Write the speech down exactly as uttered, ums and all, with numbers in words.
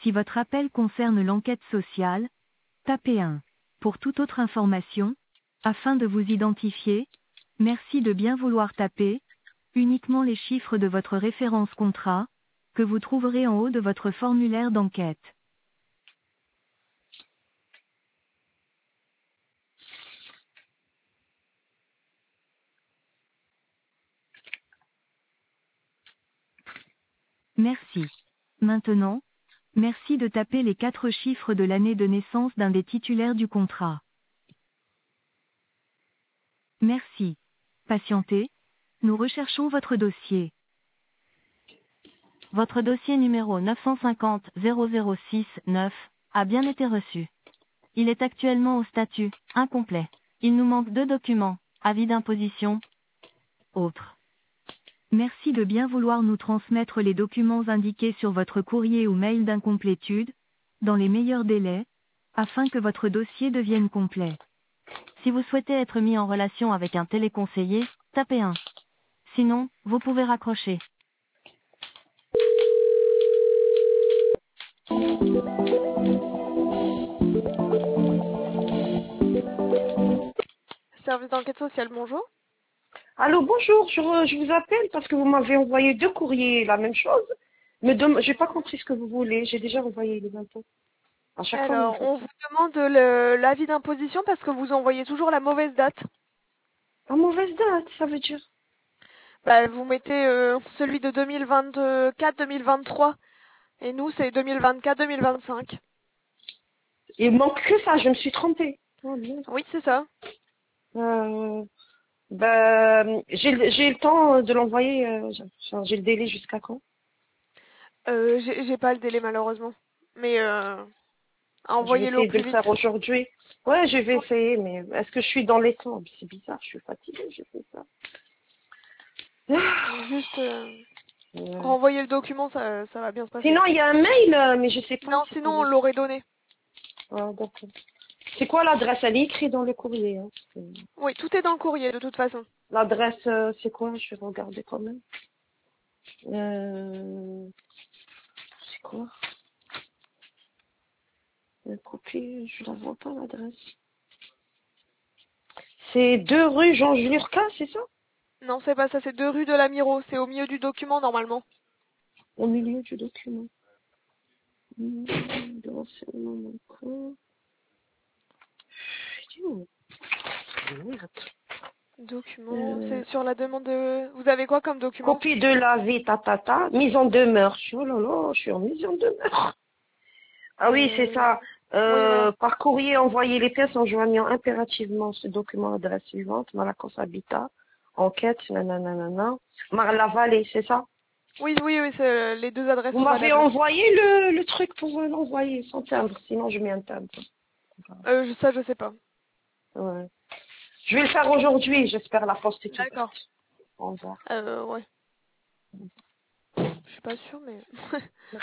Si votre appel concerne l'enquête sociale, tapez un. Pour toute autre information, afin de vous identifier, merci de bien vouloir taper uniquement les chiffres de votre référence contrat, que vous trouverez en haut de votre formulaire d'enquête. Merci. Maintenant, merci de taper les quatre chiffres de l'année de naissance d'un des titulaires du contrat. Merci. Patientez. Nous recherchons votre dossier. Votre dossier numéro neuf cent cinquante zéro zéro six neuf a bien été reçu. Il est actuellement au statut incomplet. Il nous manque deux documents, avis d'imposition, autres. Merci de bien vouloir nous transmettre les documents indiqués sur votre courrier ou mail d'incomplétude, dans les meilleurs délais, afin que votre dossier devienne complet. Si vous souhaitez être mis en relation avec un téléconseiller, tapez un. Sinon, vous pouvez raccrocher. Service d'enquête sociale, bonjour. Allô, bonjour, je, re- je vous appelle parce que vous m'avez envoyé deux courriers, la même chose. Mais dem- j'ai pas compris ce que vous voulez, j'ai déjà envoyé les impôts. À chaque fois, vous me Alors, faites on ça. vous demande le- l'avis d'imposition parce que vous envoyez toujours la mauvaise date. À mauvaise date, ça veut dire. Bah, vous mettez euh, celui de deux mille vingt-quatre deux mille vingt-trois et nous c'est deux mille vingt-quatre deux mille vingt-cinq. Il manque que ça, je me suis trompée. Oh, merde. Oui, c'est ça. Euh, ben, j'ai le j'ai le temps de l'envoyer, euh, j'ai j'ai le délai jusqu'à quand? Euh, j'ai j'ai pas le délai malheureusement. Mais euh, Je vais envoyez-le au essayer de plus le vite. faire aujourd'hui. Ouais, je vais Oui. essayer, mais est-ce que je suis dans les temps? C'est bizarre, je suis fatiguée, j'ai fait ça. Juste euh, Ouais. renvoyer le document, ça, ça va bien se passer. Sinon, il y a un mail, euh, mais je sais pas, Non, c'est pas sinon on le... l'aurait donné. Ah, d'accord. C'est quoi l'adresse? Elle est écrite dans le courrier. Hein. parce que- Oui, tout est dans le courrier de toute façon. L'adresse, euh, c'est quoi? Je vais regarder quand même. Euh, c'est quoi? La copie, je la vois pas l'adresse. C'est deux rue Jean Julurca, c'est ça? Non, c'est pas ça, c'est deux rue de la Miro, c'est au milieu du document normalement. Au milieu du document. Mmh, de renseignements manquants. Putain, merde. Document, Euh, c'est sur la demande de... Vous avez quoi comme document? copie de l'avis, tatata, mise en demeure. Je suis, oh là là, je suis en mise en demeure. Ah oui, c'est Euh... ça. Oui, voilà. Euh, par courrier, envoyer les pièces en joignant impérativement ce document à l'adresse suivante, Malacos Habitat, enquête, nanana, Mar-la-Vallée, c'est ça? Oui, oui, oui, c'est- les deux adresses Vous sont m'avez valables. envoyé le, le truc pour euh, l'envoyer sans timbre, sinon je mets un timbre. Euh, je- ça, je sais pas. Ouais. Je vais le faire aujourd'hui, j'espère la poste est ouverte. D'accord. Au revoir. Euh, ouais. Je suis pas sûre, mais...